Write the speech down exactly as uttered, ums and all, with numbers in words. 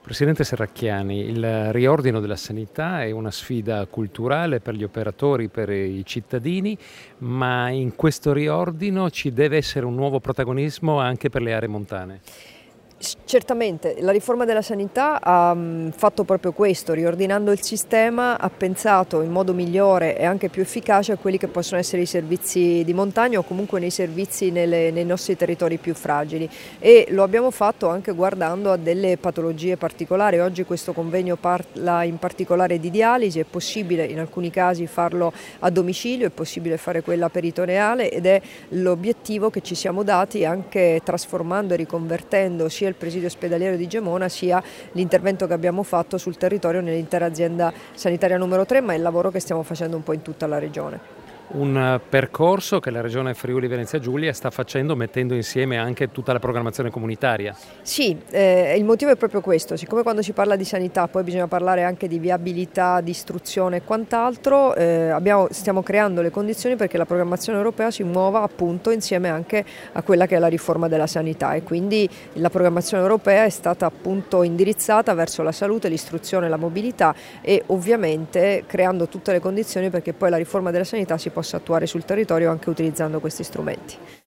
Presidente Serracchiani, il riordino della sanità è una sfida culturale per gli operatori, per i cittadini, ma in questo riordino ci deve essere un nuovo protagonismo anche per le aree montane. Certamente, la riforma della sanità ha fatto proprio questo, riordinando il sistema, ha pensato in modo migliore e anche più efficace a quelli che possono essere i servizi di montagna o comunque nei servizi nelle, nei nostri territori più fragili, e lo abbiamo fatto anche guardando a delle patologie particolari. Oggi questo convegno parla in particolare di dialisi, è possibile in alcuni casi farlo a domicilio, è possibile fare quella peritoneale, ed è l'obiettivo che ci siamo dati anche trasformando e riconvertendo sia il presidio ospedaliero di Gemona sia l'intervento che abbiamo fatto sul territorio nell'intera azienda sanitaria numero tre, ma è il lavoro che stiamo facendo un po' in tutta la regione. Un percorso che la Regione Friuli Venezia Giulia sta facendo mettendo insieme anche tutta la programmazione comunitaria. Sì, eh, il motivo è proprio questo: siccome quando si parla di sanità poi bisogna parlare anche di viabilità, di istruzione e quant'altro, eh, abbiamo, stiamo creando le condizioni perché la programmazione europea si muova appunto insieme anche a quella che è la riforma della sanità, e quindi la programmazione europea è stata appunto indirizzata verso la salute, l'istruzione e la mobilità, e ovviamente creando tutte le condizioni perché poi la riforma della sanità si possa attuare sul territorio anche utilizzando questi strumenti.